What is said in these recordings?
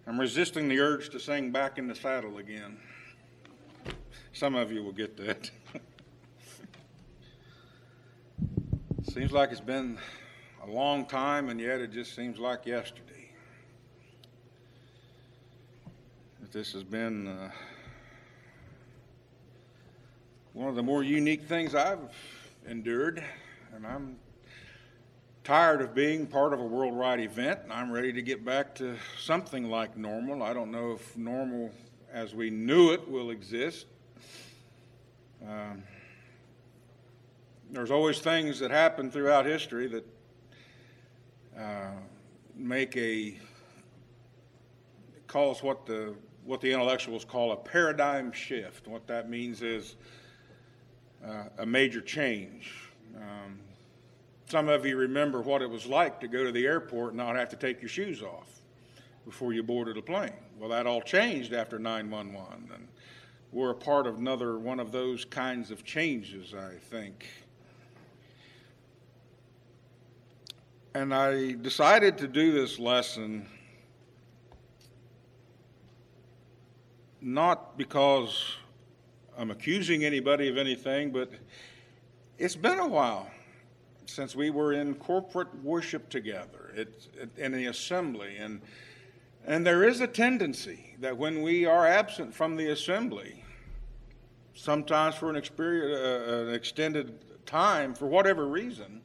I'm resisting the urge to sing Back in the Saddle again. Some of you will get that. Seems like it's been a long time, and yet it just seems like yesterday. This has been one of the more unique things I've endured, and I'm tired of being part of a worldwide event, and I'm ready to get back to something like normal. I don't know if normal as we knew it will exist. There's always things that happen throughout history that cause what the intellectuals call a paradigm shift. What that means is a major change. Some of you remember what it was like to go to the airport and not have to take your shoes off before you boarded a plane. Well, that all changed after 9/11, and we're a part of another one of those kinds of changes, I think. And I decided to do this lesson not because I'm accusing anybody of anything, but it's been a while since we were in corporate worship together in the assembly. And there is a tendency that when we are absent from the assembly, sometimes for an extended time, for whatever reason,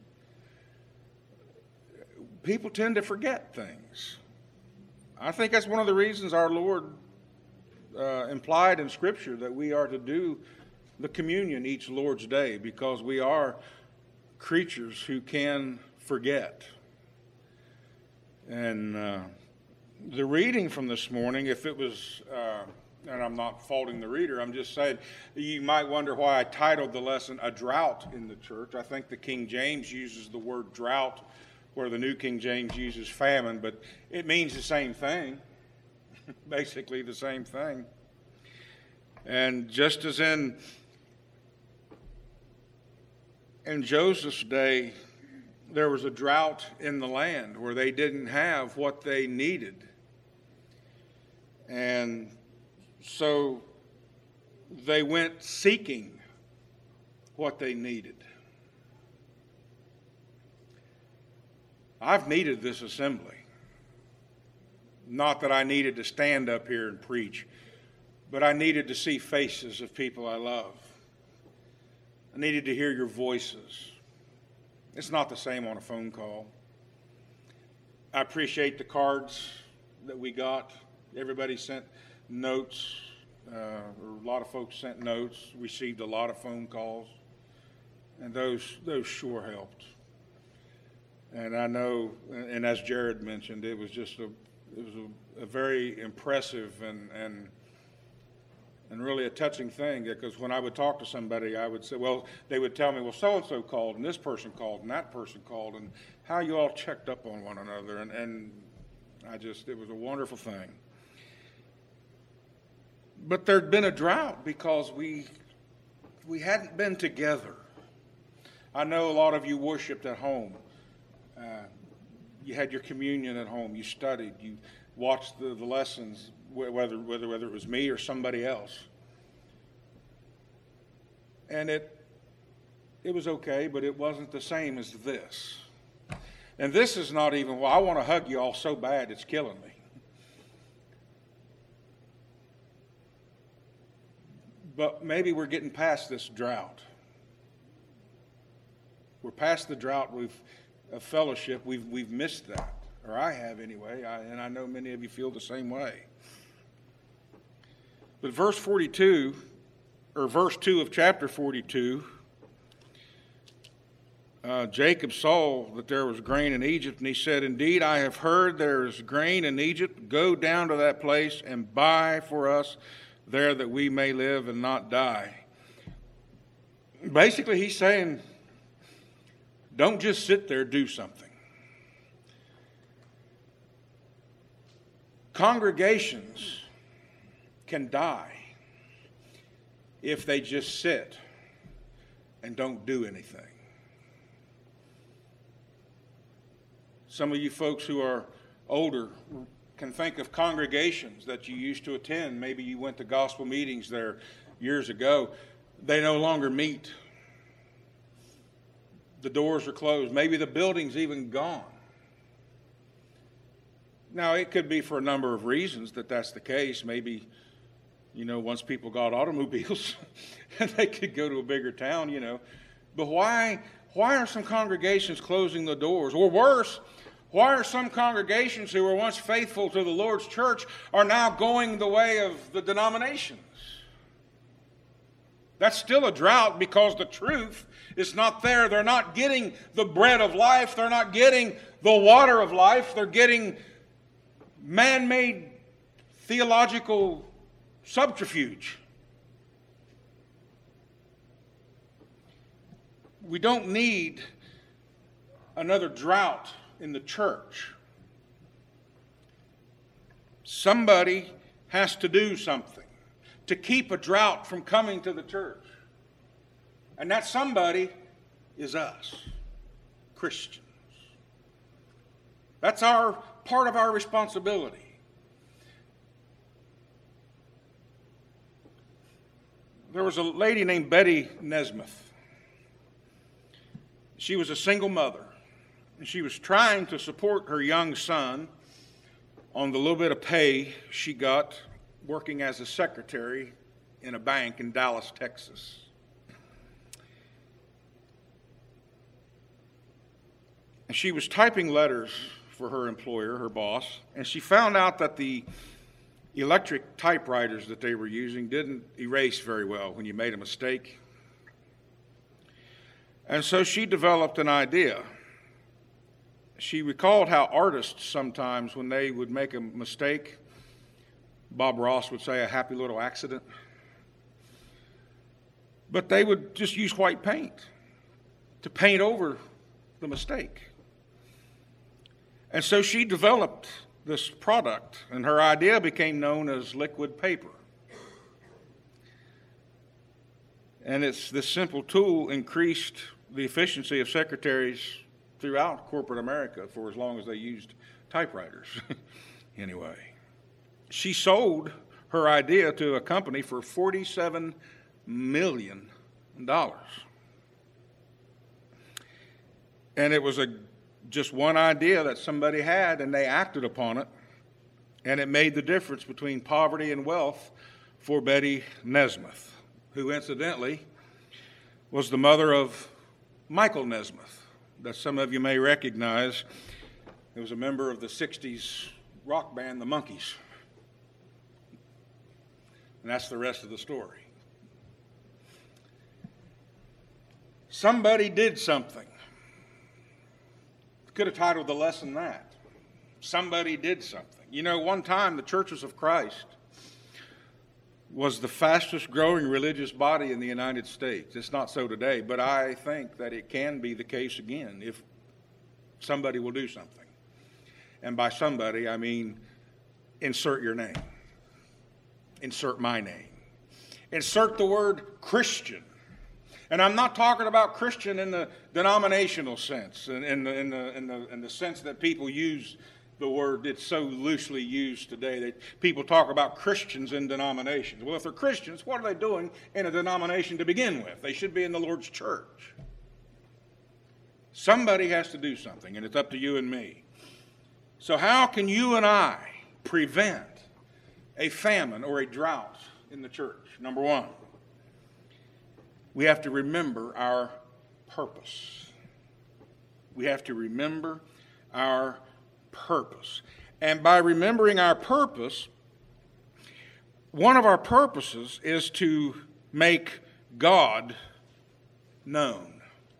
people tend to forget things. I think that's one of the reasons our Lord implied in Scripture that we are to do the communion each Lord's Day, because we are creatures who can forget. And the reading from this morning, if it was, and I'm not faulting the reader, I'm just saying, you might wonder why I titled the lesson, A Drought in the Church. I think the King James uses the word drought, where the New King James uses famine, but it means the same thing, basically the same thing. And just as in Joseph's day, there was a drought in the land where they didn't have what they needed. And so they went seeking what they needed. I've needed this assembly. Not that I needed to stand up here and preach, but I needed to see faces of people I love. I needed to hear your voices. It's not the same on a phone call. I appreciate the cards that we got. Everybody sent notes. A lot of folks sent notes. Received a lot of phone calls, and those sure helped. And I know, and as Jared mentioned, it was just a very impressive and really a touching thing, because when I would talk to somebody, I would say, well, they would tell me, well, so-and-so called, and this person called, and that person called, and how you all checked up on one another, and it was a wonderful thing. But there'd been a drought because we hadn't been together. I know a lot of you worshiped at home. You had your communion at home. You studied. You watched the lessons, whether it was me or somebody else. And it was okay, but it wasn't the same as this. And this is not even, well, I want to hug you all so bad it's killing me. But maybe we're getting past this drought. We're past the drought of fellowship. We've missed that, or I have anyway, and I know many of you feel the same way. But verse 2 of chapter 42, Jacob saw that there was grain in Egypt, and he said, "Indeed, I have heard there is grain in Egypt. Go down to that place and buy for us there, that we may live and not die." Basically, he's saying, don't just sit there, do something. Congregations can die if they just sit and don't do anything. Some of you folks who are older can think of congregations that you used to attend. Maybe you went to gospel meetings there years ago. They no longer meet. The doors are closed. Maybe the building's even gone. Now, it could be for a number of reasons that that's the case. Maybe, once people got automobiles and they could go to a bigger town, But why are some congregations closing the doors? Or worse, why are some congregations who were once faithful to the Lord's church are now going the way of the denominations? That's still a drought because the truth is not there. They're not getting the bread of life. They're not getting the water of life. They're getting man-made theological subterfuge. We don't need another drought in the church. Somebody has to do something to keep a drought from coming to the church. And that somebody is us, Christians. That's part of our responsibility. There was a lady named Betty Nesmith. She was a single mother, and she was trying to support her young son on the little bit of pay she got working as a secretary in a bank in Dallas, Texas. And she was typing letters for her employer, her boss, and she found out that the electric typewriters that they were using didn't erase very well when you made a mistake. And so she developed an idea. She recalled how artists sometimes, when they would make a mistake, Bob Ross would say a happy little accident, but they would just use white paint to paint over the mistake. And so she developed this product, and her idea became known as liquid paper. And this simple tool increased the efficiency of secretaries throughout corporate America for as long as they used typewriters. Anyway, she sold her idea to a company for $47 million. And it was just one idea that somebody had, and they acted upon it, and it made the difference between poverty and wealth for Betty Nesmith, who incidentally was the mother of Michael Nesmith, that some of you may recognize. He was a member of the 60s rock band, the Monkees. And that's the rest of the story. Somebody did something. Could have titled the lesson that. Somebody did something. One time the Churches of Christ was the fastest growing religious body in the United States. It's not so today, but I think that it can be the case again if somebody will do something. And by somebody, I mean insert your name. Insert my name. Insert the word Christian. And I'm not talking about Christian in the denominational sense, in the sense that people use the word. It's so loosely used today that people talk about Christians in denominations. Well, if they're Christians, what are they doing in a denomination to begin with? They should be in the Lord's church. Somebody has to do something, and it's up to you and me. So how can you and I prevent a famine or a drought in the church? Number one, we have to remember our purpose. We have to remember our purpose. And by remembering our purpose, one of our purposes is to make God known.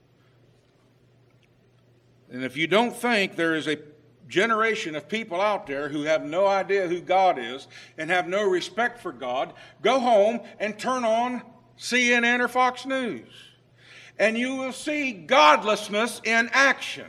And if you don't think there is a generation of people out there who have no idea who God is and have no respect for God, go home and turn on CNN or Fox News, and you will see godlessness in action.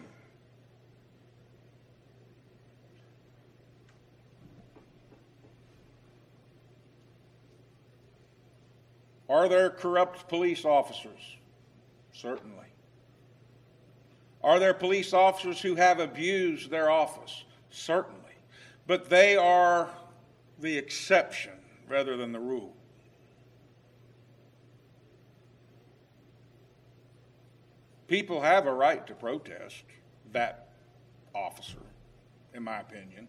Are there corrupt police officers? Certainly. Are there police officers who have abused their office? Certainly. but they are the exception rather than the rule. People have a right to protest that officer, in my opinion.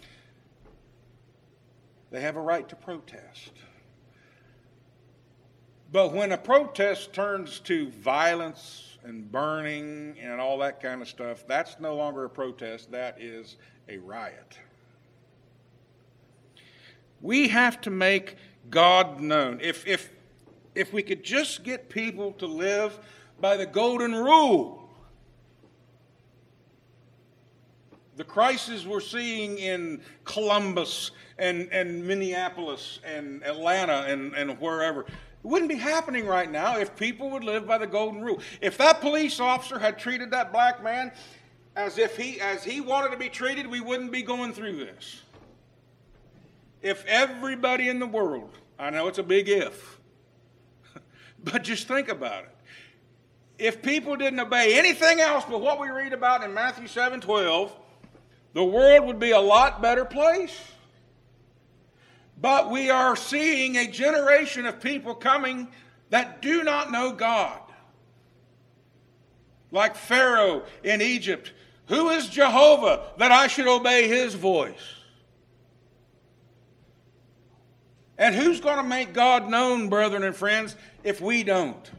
They have a right to protest. But when a protest turns to violence and burning and all that kind of stuff, that's no longer a protest, that is a riot. We have to make God known. If we could just get people to live by the golden rule, the crisis we're seeing in Columbus and Minneapolis and Atlanta and wherever, it wouldn't be happening right now if people would live by the golden rule. If that police officer had treated that black man as he wanted to be treated, we wouldn't be going through this. If everybody in the world, I know it's a big if, but just think about it. If people didn't obey anything else but what we read about in Matthew 7:12, the world would be a lot better place. But we are seeing a generation of people coming that do not know God. Like Pharaoh in Egypt. Who is Jehovah that I should obey his voice? And who's going to make God known, brethren and friends, if we don't?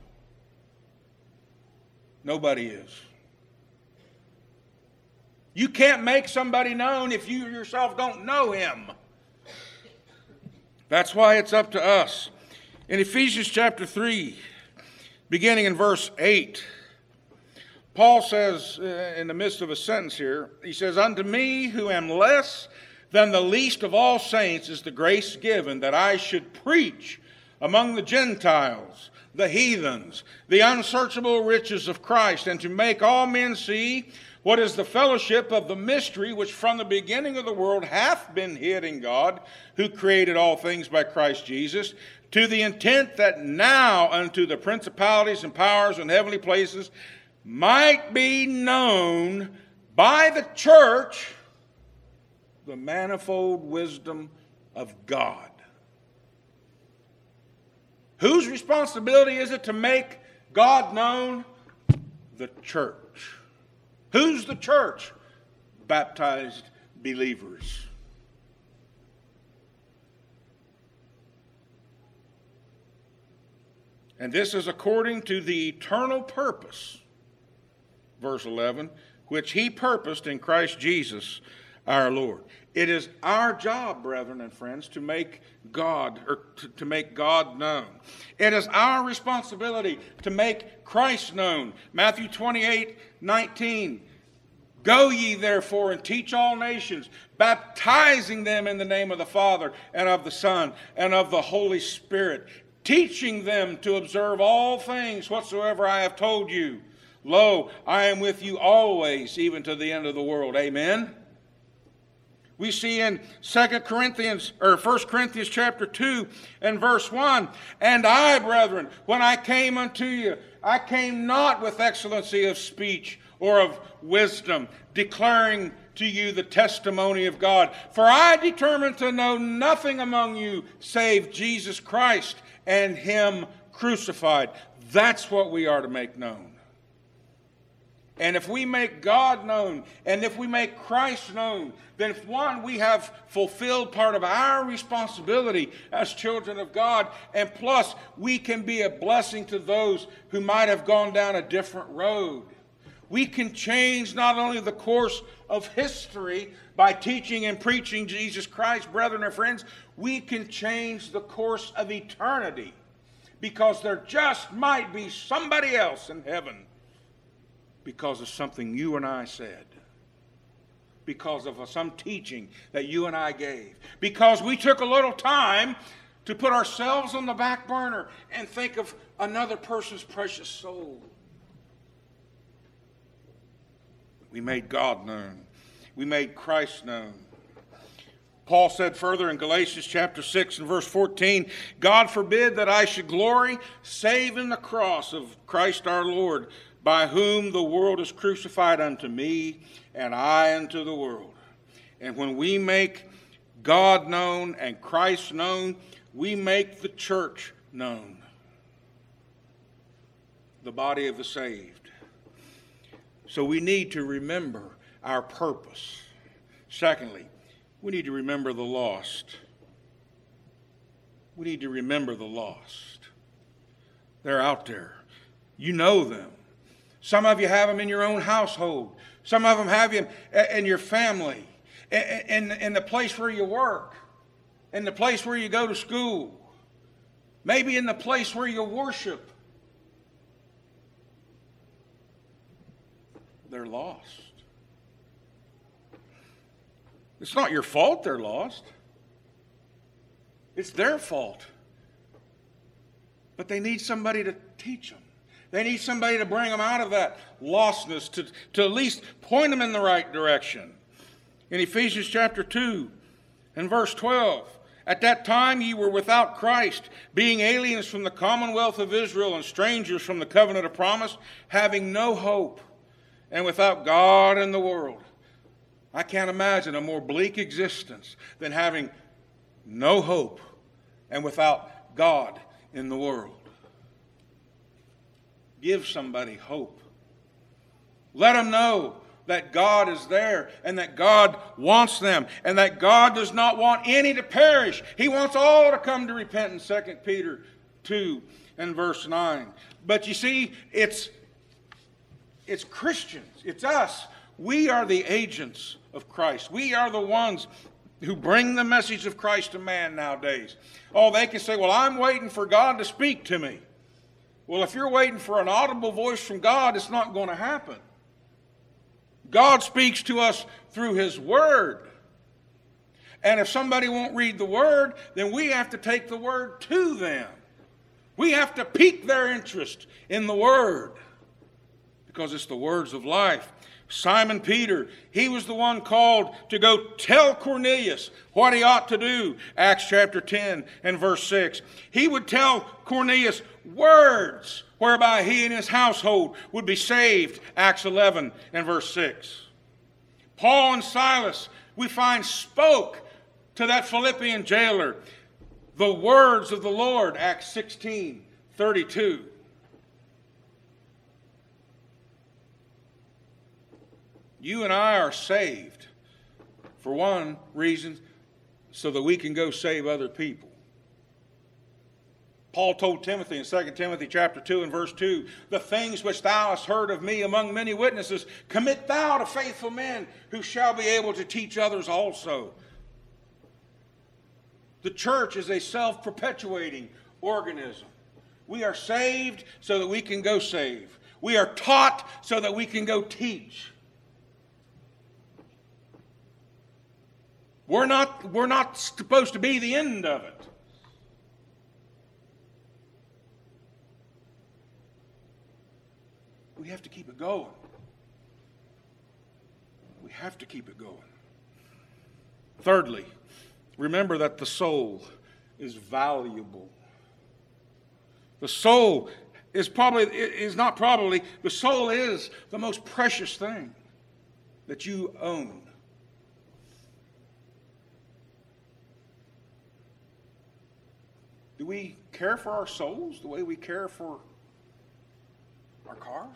Nobody is. You can't make somebody known if you yourself don't know him. That's why it's up to us. In Ephesians chapter 3, beginning in verse 8, Paul says, in the midst of a sentence here, he says, "Unto me, who am less than the least of all saints, is the grace given that I should preach among the Gentiles, the heathens, the unsearchable riches of Christ, and to make all men see what is the fellowship of the mystery which from the beginning of the world hath been hid in God, who created all things by Christ Jesus, to the intent that now unto the principalities and powers in heavenly places might be known by the church the manifold wisdom of God." Whose responsibility is it to make God known? The church. Who's the church? Baptized believers. And this is according to the eternal purpose, verse 11, which he purposed in Christ Jesus our Lord. It is our job, brethren and friends, to make God, or to make God known. It is our responsibility to make Christ known. Matthew 28:19. "Go ye therefore and teach all nations, baptizing them in the name of the Father and of the Son and of the Holy Spirit, teaching them to observe all things whatsoever I have told you. Lo, I am with you always, even to the end of the world." Amen. We see in 1 Corinthians chapter 2 and verse 1, "And I, brethren, when I came unto you, I came not with excellency of speech or of wisdom, declaring to you the testimony of God. For I determined to know nothing among you save Jesus Christ and him crucified." That's what we are to make known. And if we make God known, and if we make Christ known, then one, we have fulfilled part of our responsibility as children of God, and plus, we can be a blessing to those who might have gone down a different road. We can change not only the course of history by teaching and preaching Jesus Christ, brethren and friends, we can change the course of eternity, because there just might be somebody else in heaven because of something you and I said, because of some teaching that you and I gave, because we took a little time to put ourselves on the back burner and think of another person's precious soul. We made God known. We made Christ known. Paul said further in Galatians chapter 6 and verse 14, "God forbid that I should glory save in the cross of Christ our Lord, by whom the world is crucified unto me, and I unto the world." And when we make God known and Christ known, we make the church known, the body of the saved. So we need to remember our purpose. Secondly, we need to remember the lost. We need to remember the lost. They're out there. You know them. Some of you have them in your own household. Some of them have you in your family, in the place where you work, in the place where you go to school, maybe in the place where you worship. They're lost. It's not your fault they're lost. It's their fault. But they need somebody to teach them. They need somebody to bring them out of that lostness, to at least point them in the right direction. In Ephesians chapter 2 and verse 12, at that time ye were without Christ, being aliens from the commonwealth of Israel and strangers from the covenant of promise, having no hope and without God in the world. I can't imagine a more bleak existence than having no hope and without God in the world. Give somebody hope. Let them know that God is there and that God wants them and that God does not want any to perish. He wants all to come to repentance, 2 Peter 2 and verse 9. But you see, it's Christians. It's us. We are the agents of Christ. We are the ones who bring the message of Christ to man nowadays. Oh, they can say, well, I'm waiting for God to speak to me. Well, if you're waiting for an audible voice from God, it's not going to happen. God speaks to us through His Word. And if somebody won't read the Word, then we have to take the Word to them. We have to pique their interest in the Word because it's the words of life. Simon Peter, he was the one called to go tell Cornelius what he ought to do. Acts chapter 10 and verse 6. He would tell Cornelius words whereby he and his household would be saved. Acts 11 and verse 6. Paul and Silas, we find, spoke to that Philippian jailer the words of the Lord. Acts 16:32. You and I are saved for one reason, so that we can go save other people. Paul told Timothy in 2 Timothy chapter 2 and verse 2, the things which thou hast heard of me among many witnesses, commit thou to faithful men who shall be able to teach others also. The church is a self-perpetuating organism. We are saved so that we can go save. We are taught so that we can go teach. We're not supposed to be the end of it. We have to keep it going. We have to keep it going. Thirdly, remember that the soul is valuable. The soul the soul is the most precious thing that you own. Do we care for our souls the way we care for our cars?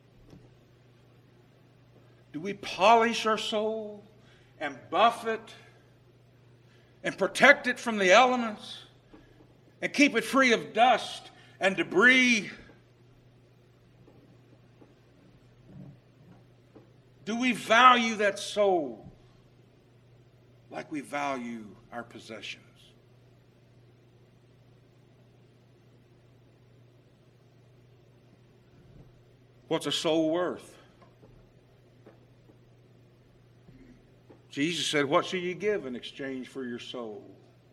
Do we polish our soul and buff it and protect it from the elements and keep it free of dust and debris? Do we value that soul like we value our possessions? What's a soul worth? Jesus said, what shall you give in exchange for your soul?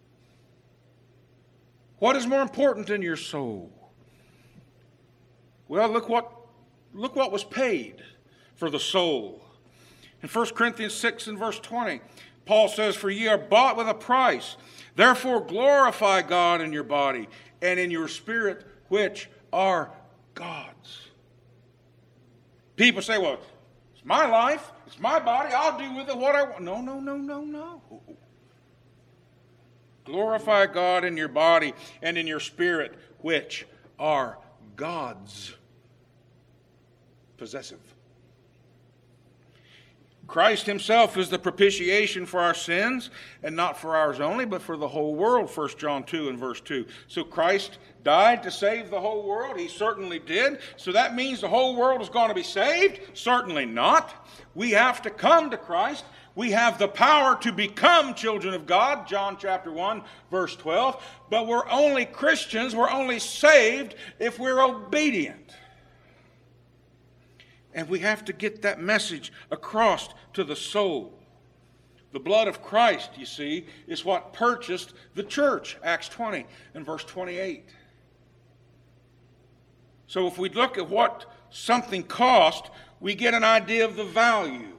What is more important than your soul? Well, look what was paid for the soul. In 1 Corinthians 6 and verse 20, Paul says, for ye are bought with a price. Therefore glorify God in your body and in your spirit, which are God's. People say, well, it's my life. It's my body. I'll do with it what I want. No, no, no, no, no. Glorify God in your body and in your spirit, which are God's. Possessive. Christ himself is the propitiation for our sins, and not for ours only, but for the whole world, 1 John 2 and verse 2. So Christ died to save the whole world. He certainly did. So that means the whole world is going to be saved? Certainly not. We have to come to Christ. We have the power to become children of God, John chapter 1, verse 12. But we're only Christians, we're only saved if we're obedient. And we have to get that message across to the soul. The blood of Christ, you see, is what purchased the church, Acts 20 and verse 28. So if we look at what something cost, we get an idea of the value.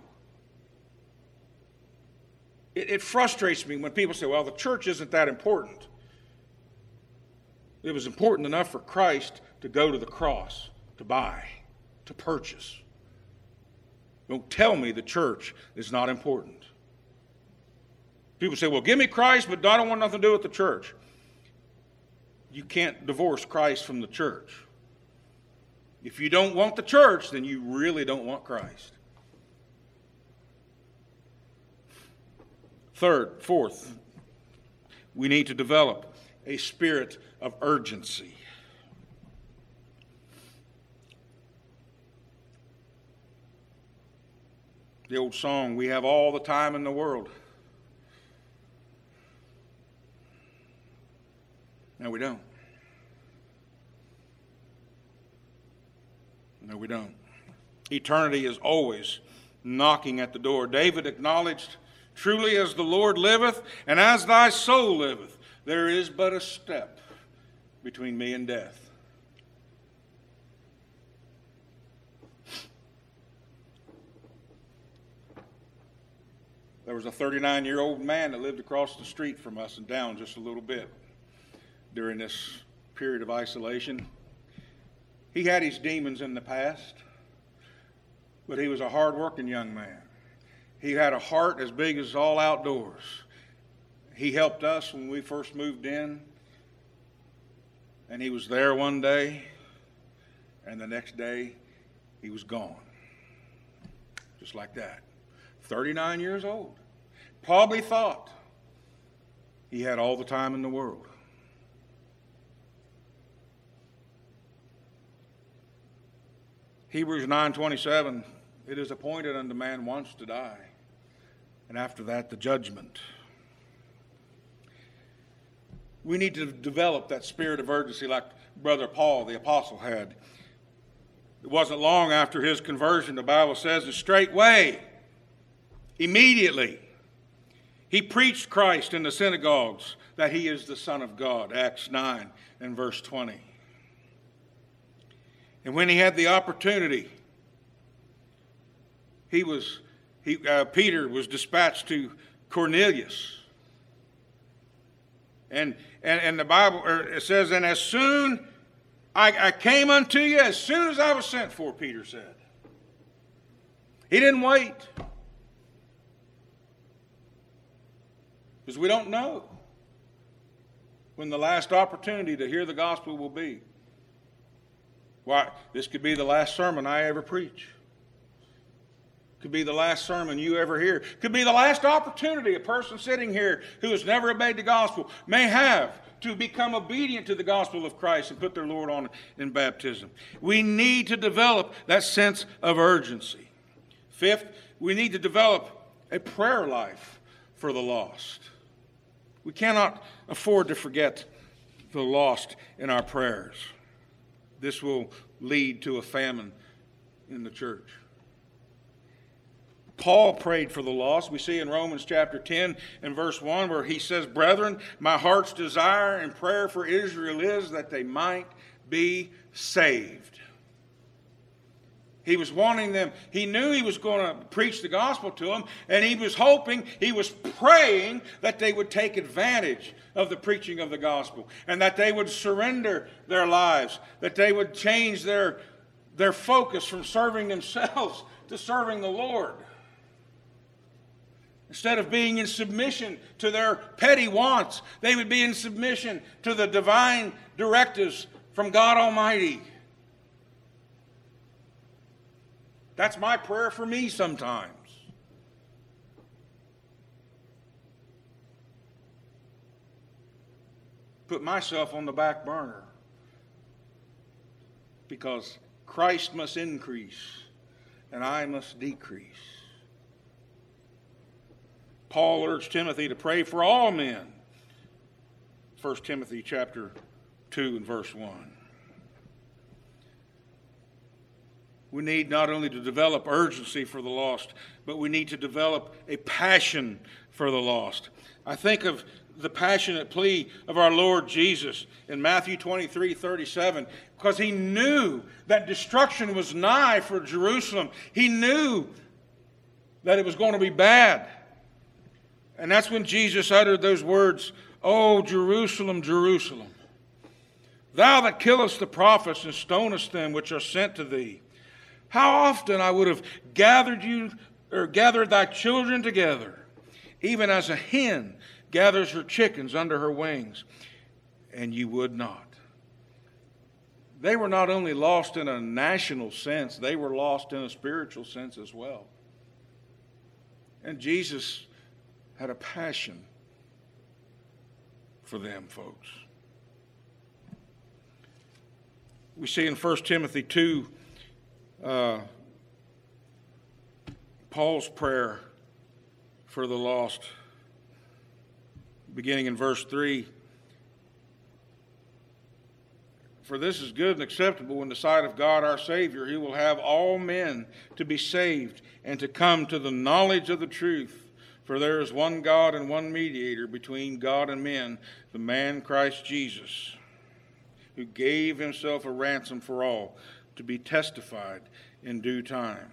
It frustrates me when people say, well, the church isn't that important. It was important enough for Christ to go to the cross, to buy, to purchase. Don't tell me the church is not important. People say, well, give me Christ, but I don't want nothing to do with the church. You can't divorce Christ from the church. If you don't want the church, then you really don't want Christ. Fourth, we need to develop a spirit of urgency. The old song, we have all the time in the world. No, we don't. No, we don't. Eternity is always knocking at the door. David acknowledged, truly as the Lord liveth, and as thy soul liveth, there is but a step between me and death. There was a 39-year-old man that lived across the street from us and down just a little bit during this period of isolation. He had his demons in the past, but he was a hard-working young man. He had a heart as big as all outdoors. He helped us when we first moved in, and he was there one day, and the next day he was gone. Just like that. 39 years old. Probably thought he had all the time in the world. Hebrews 9:27, it is appointed unto man once to die, and after that the judgment. We need to develop that spirit of urgency like Brother Paul, the apostle, had. It wasn't long after his conversion, the Bible says, and straightway, immediately, he preached Christ in the synagogues, that he is the Son of God, Acts 9 and verse 20. And when he had the opportunity, Peter was dispatched to Cornelius. And the Bible it says, and as soon I came unto you, as soon as I was sent for, Peter said. He didn't wait. Because we don't know when the last opportunity to hear the gospel will be. Why, this could be the last sermon I ever preach. Could be the last sermon you ever hear. Could be the last opportunity a person sitting here who has never obeyed the gospel may have to become obedient to the gospel of Christ and put their Lord on in baptism. We need to develop that sense of urgency. Fifth, we need to develop a prayer life for the lost. We cannot afford to forget the lost in our prayers. This will lead to a famine in the church. Paul prayed for the lost. We see in Romans chapter 10 and verse 1 where he says, brethren, my heart's desire and prayer for Israel is that they might be saved. He was wanting them. He knew he was going to preach the gospel to them, and he was hoping, he was praying that they would take advantage of the preaching of the gospel and that they would surrender their lives, that they would change their focus from serving themselves to serving the Lord. Instead of being in submission to their petty wants, they would be in submission to the divine directives from God Almighty. That's my prayer for me sometimes. Put myself on the back burner because Christ must increase and I must decrease. Paul urged Timothy to pray for all men. 1 Timothy chapter 2 and verse 1. We need not only to develop urgency for the lost, but we need to develop a passion for the lost. I think of the passionate plea of our Lord Jesus in Matthew 23:37, because he knew that destruction was nigh for Jerusalem. He knew that it was going to be bad. And that's when Jesus uttered those words, "O Jerusalem, Jerusalem, thou that killest the prophets and stonest them which are sent to thee, how often I would have gathered thy children together, even as a hen gathers her chickens under her wings, and you would not." They were not only lost in a national sense, they were lost in a spiritual sense as well. And Jesus had a passion for them, folks. We see in 1 Timothy 2, Paul's prayer for the lost, beginning in verse 3. "For this is good and acceptable in the sight of God our Savior, who will have all men to be saved and to come to the knowledge of the truth. For there is one God and one mediator between God and men, the man Christ Jesus, who gave himself a ransom for all, to be testified in due time."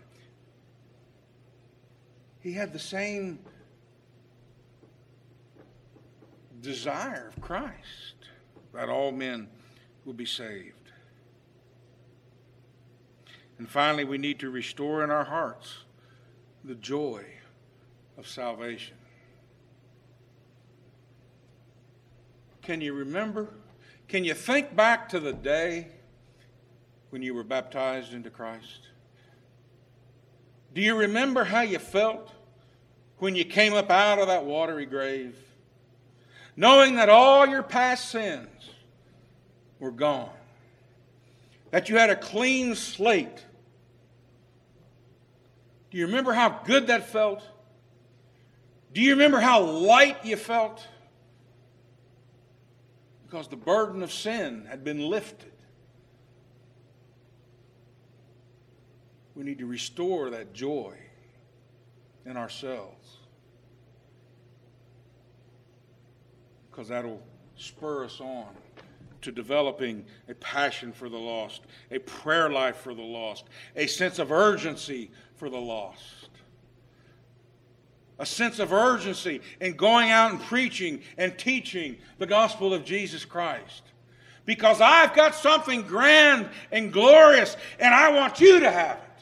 He had the same desire of Christ, that all men would be saved. And finally, we need to restore in our hearts the joy of salvation. Can you remember? Can you think back to the day when you were baptized into Christ? Do you remember how you felt when you came up out of that watery grave, knowing that all your past sins were gone, that you had a clean slate? Do you remember how good that felt? Do you remember how light you felt? Because the burden of sin had been lifted. We need to restore that joy in ourselves, because that'll spur us on to developing a passion for the lost, a prayer life for the lost, a sense of urgency for the lost. A sense of urgency in going out and preaching and teaching the gospel of Jesus Christ. Because I've got something grand and glorious, and I want you to have it.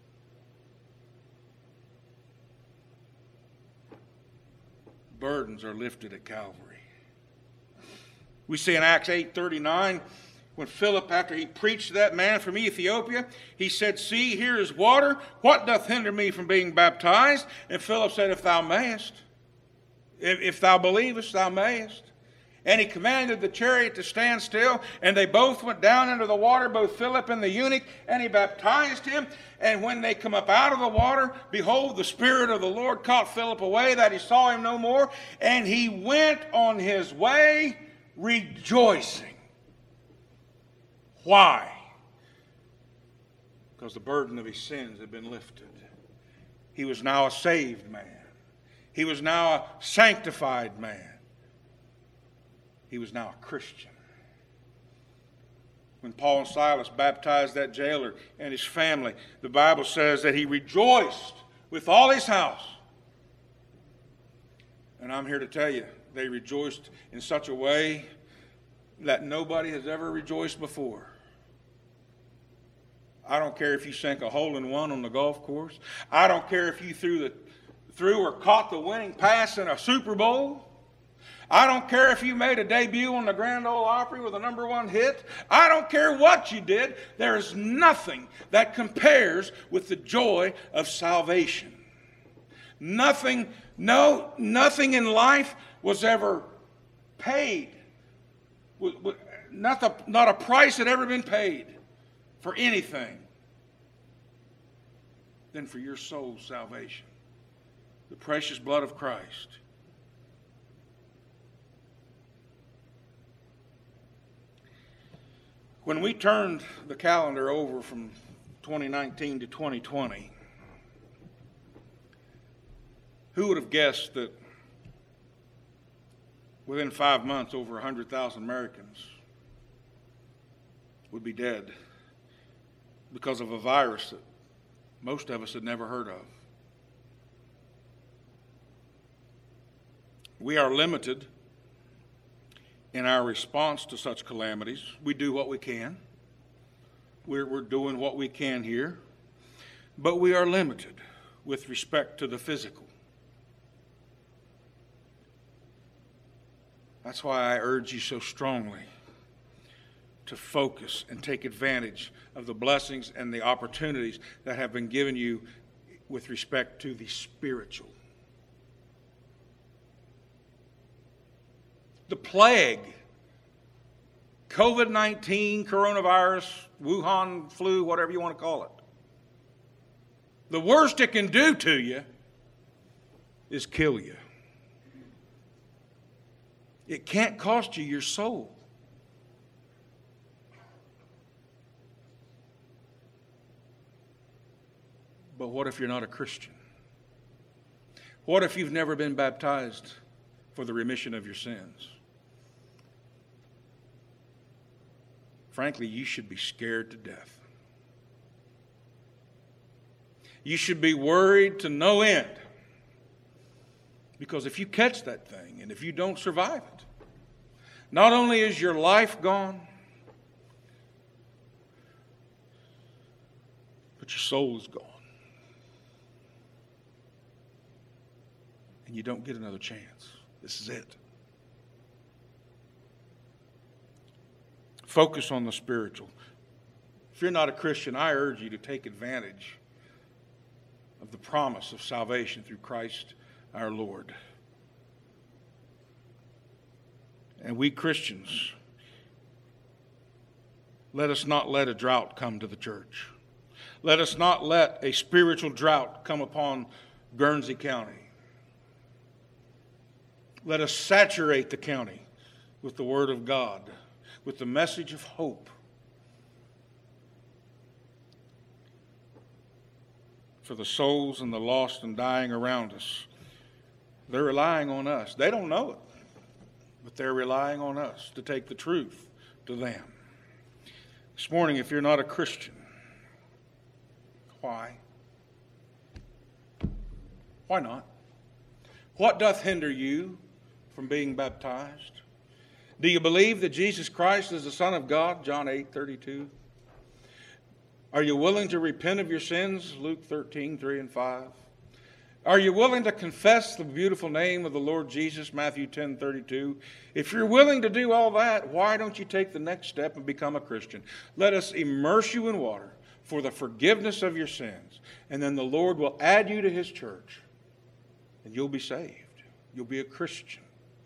Burdens are lifted at Calvary. We see in Acts 8:39, when Philip, after he preached to that man from Ethiopia, he said, "See, here is water. What doth hinder me from being baptized?" And Philip said, "If thou mayest. If thou believest, thou mayest." And he commanded the chariot to stand still, and they both went down into the water, both Philip and the eunuch, and he baptized him. And when they come up out of the water, behold, the Spirit of the Lord caught Philip away, that he saw him no more, and he went on his way rejoicing. Why? Because the burden of his sins had been lifted. He was now a saved man. He was now a sanctified man. He was now a Christian. When Paul and Silas baptized that jailer and his family, the Bible says that he rejoiced with all his house. And I'm here to tell you, they rejoiced in such a way that nobody has ever rejoiced before. I don't care if you sank a hole in one on the golf course. I don't care if you threw threw or caught the winning pass in a Super Bowl. I don't care if you made a debut on the Grand Ole Opry with a #1 hit. I don't care what you did. There is nothing that compares with the joy of salvation. Nothing in life was ever paid. Not a price had ever been paid for anything than for your soul's salvation. The precious blood of Christ. When we turned the calendar over from 2019 to 2020, who would have guessed that within 5 months over 100,000 Americans would be dead because of a virus that most of us had never heard of? We are limited in our response to such calamities. We do what we can. We're doing what we can here. But we are limited with respect to the physical. That's why I urge you so strongly to focus and take advantage of the blessings and the opportunities that have been given you with respect to the spiritual. The plague, COVID-19, coronavirus, Wuhan flu, whatever you want to call it. The worst it can do to you is kill you. It can't cost you your soul. But what if you're not a Christian? What if you've never been baptized for the remission of your sins? Frankly, you should be scared to death. You should be worried to no end. Because if you catch that thing and if you don't survive it, not only is your life gone, but your soul is gone. And you don't get another chance. This is it. Focus on the spiritual. If you're not a Christian, I urge you to take advantage of the promise of salvation through Christ our Lord. And we Christians, let us not let a drought come to the church. Let us not let a spiritual drought come upon Guernsey County. Let us saturate the county with the Word of God, with the message of hope for the souls and the lost and dying around us. They're relying on us. They don't know it, but they're relying on us to take the truth to them. This morning, if you're not a Christian, why? Why not? What doth hinder you from being baptized? Do you believe that Jesus Christ is the Son of God? John 8:32. Are you willing to repent of your sins? Luke 13:3 and 5. Are you willing to confess the beautiful name of the Lord Jesus? Matthew 10:32. If you're willing to do all that, why don't you take the next step and become a Christian? Let us immerse you in water for the forgiveness of your sins, and then the Lord will add you to His church, and you'll be saved. You'll be a Christian.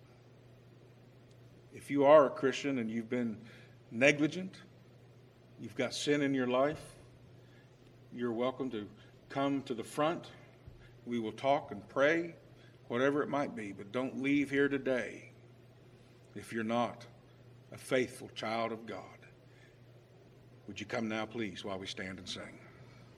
If you are a Christian and you've been negligent, you've got sin in your life, you're welcome to come to the front. We will talk and pray, whatever it might be, but don't leave here today if you're not a faithful child of God. Would you come now, please, while we stand and sing?